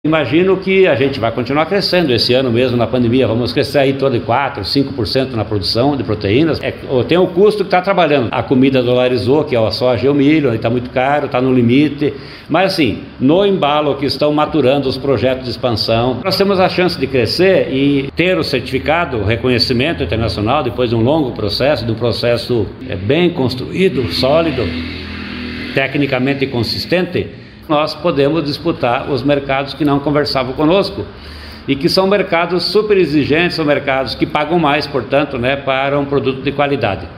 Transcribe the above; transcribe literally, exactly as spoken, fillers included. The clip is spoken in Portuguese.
Imagino que a gente vai continuar crescendo esse ano mesmo na pandemia, vamos crescer aí todo de quatro, cinco por cento na produção de proteínas. É, tem o custo que está trabalhando, a comida dolarizou, que é a soja e o milho, está muito caro, está no limite, mas assim, no embalo que estão maturando os projetos de expansão, nós temos a chance de crescer e ter o certificado, o reconhecimento internacional, depois de um longo processo, de um processo bem construído, sólido, tecnicamente consistente. Nós podemos disputar os mercados que não conversavam conosco e que são mercados super exigentes, são mercados que pagam mais, portanto, né, para um produto de qualidade.